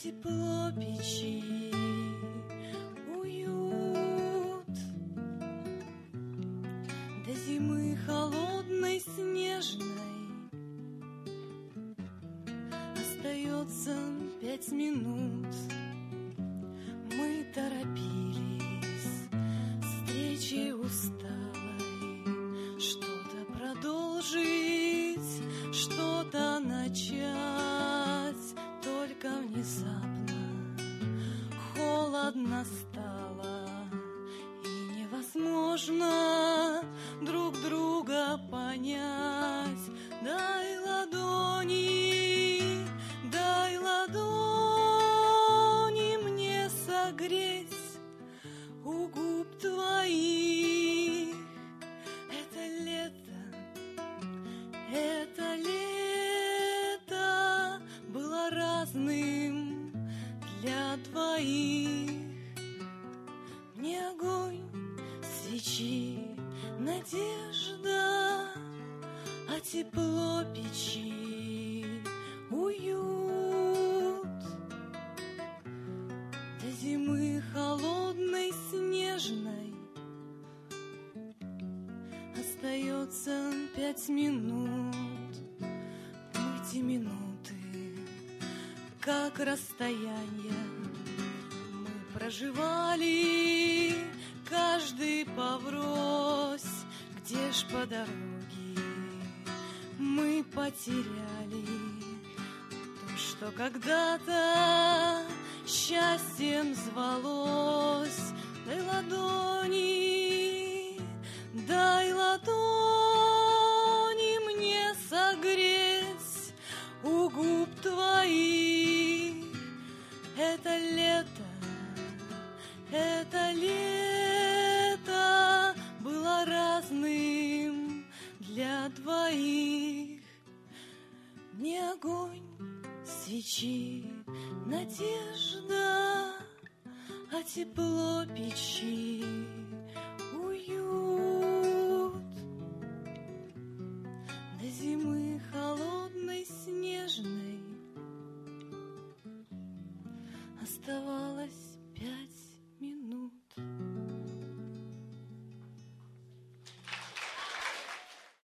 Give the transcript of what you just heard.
тепло печи, уют. До зимы холодной, снежной остается 5 минут. Мы торопились встречи усталой, что-то продолжить, что-то начать. Только внезапно холодно стало, и невозможно друг друга понять. Дай ладони мне согреть у губ твоих. Это лето было разным для двоих. Мне огонь, свечи, надежда, а тепло печи, уют. До зимы холодной, снежной остается 5 минут. Эти минуты, как расстояние, мы проживали каждый поврось. Где ж по дороге мы потеряли то, что когда-то счастьем звалось. Дай ладони мне согреть у губ твоих. Это лето было разным для двоих. Мне огонь, свечи, надежда, а тепло печи, уют. До зимы холодной, снежной оставалось